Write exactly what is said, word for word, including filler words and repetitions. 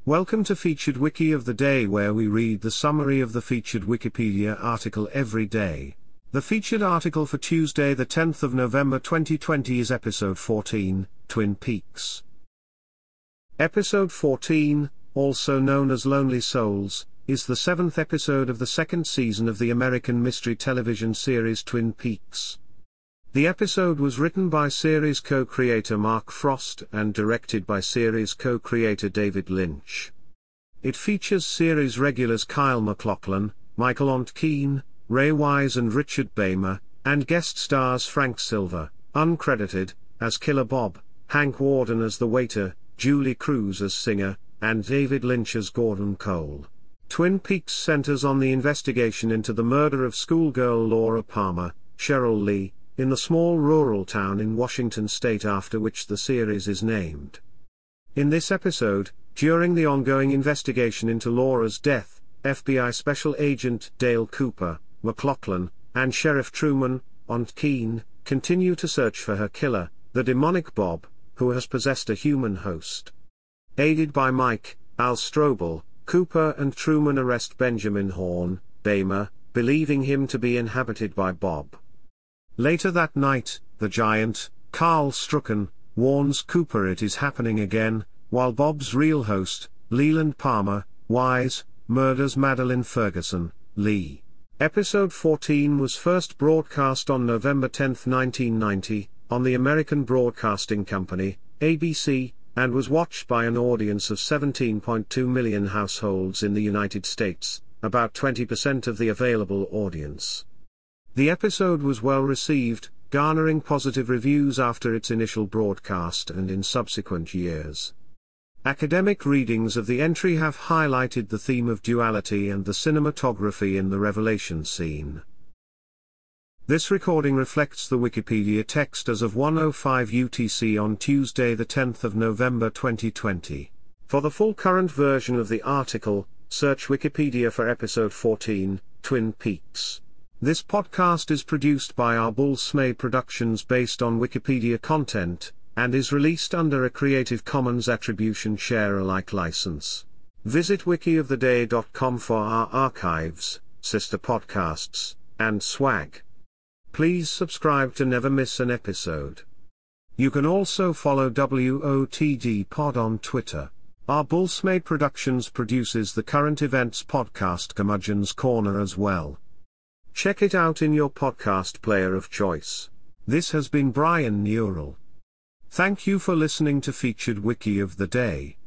Welcome to Featured Wiki of the Day, where we read the summary of the featured Wikipedia article every day. The featured article for Tuesday the tenth of November twenty twenty is Episode fourteen, Twin Peaks. Episode fourteen, also known as Lonely Souls, is the seventh episode of the second season of the American mystery television series Twin Peaks. The episode was written by series co-creator Mark Frost and directed by series co-creator David Lynch. It features series regulars Kyle MacLachlan, Michael Ontkean, Ray Wise and Richard Beymer, and guest stars Frank Silva, uncredited, as Killer Bob, Hank Warden as the waiter, Julie Cruz as singer, and David Lynch as Gordon Cole. Twin Peaks centers on the investigation into the murder of schoolgirl Laura Palmer, Cheryl Lee, in the small rural town in Washington state after which the series is named. In this episode, during the ongoing investigation into Laura's death, F B I Special Agent Dale Cooper, MacLachlan, and Sheriff Truman, Ontkean, continue to search for her killer, the demonic Bob, who has possessed a human host. Aided by Mike, Al Strobel, Cooper and Truman arrest Benjamin Horn, Beymer, believing him to be inhabited by Bob. Later that night, the giant, Carl Strucken, warns Cooper it is happening again, while Bob's real host, Leland Palmer, Wise, murders Madeline Ferguson, Lee. Episode fourteen was first broadcast on November tenth nineteen ninety, on the American Broadcasting Company, A B C, and was watched by an audience of seventeen point two million households in the United States, about twenty percent of the available audience. The episode was well received, garnering positive reviews after its initial broadcast and in subsequent years. Academic readings of the entry have highlighted the theme of duality and the cinematography in the revelation scene. This recording reflects the Wikipedia text as of one oh five U T C on Tuesday the tenth of November twenty twenty. For the full current version of the article, search Wikipedia for Episode fourteen, Twin Peaks. This podcast is produced by Arbol Smay Productions based on Wikipedia content, and is released under a Creative Commons Attribution Share Alike license. Visit wiki of the day dot com for our archives, sister podcasts, and swag. Please subscribe to never miss an episode. You can also follow W O T D Pod on Twitter. Arbol Smay Productions produces the current events podcast Curmudgeon's Corner as well. Check it out in your podcast player of choice. This has been Brian Neural. Thank you for listening to Featured Wiki of the Day.